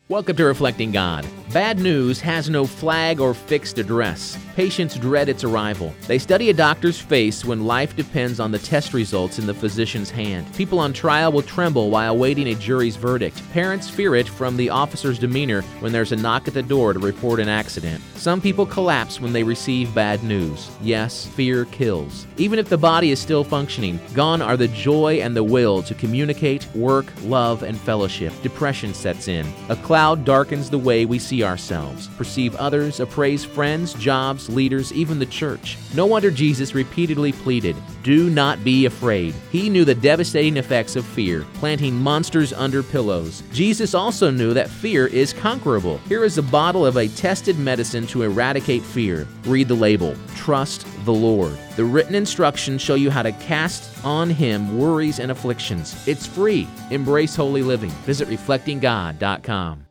Welcome to Reflecting God. Bad news has no flag or fixed address. Patients dread its arrival. They study a doctor's face when life depends on the test results in the physician's hand. People on trial will tremble while awaiting a jury's verdict. Parents fear it from the officer's demeanor when there's a knock at the door to report an accident. Some people collapse when they receive bad news. Yes, fear kills. Even if the body is still functioning, gone are the joy and the will to communicate, work, love, and fellowship. Depression sets in. A cloud darkens the way we see ourselves, perceive others, appraise friends, jobs, leaders, even the church. No wonder Jesus repeatedly pleaded, "Do not be afraid." He knew the devastating effects of fear, planting monsters under pillows. Jesus also knew that fear is conquerable. Here is a bottle of a tested medicine to eradicate fear. Read the label. Trust the Lord. The written instructions show you how to cast on Him worries and afflictions. It's free. Embrace holy living. Visit reflectinggod.com.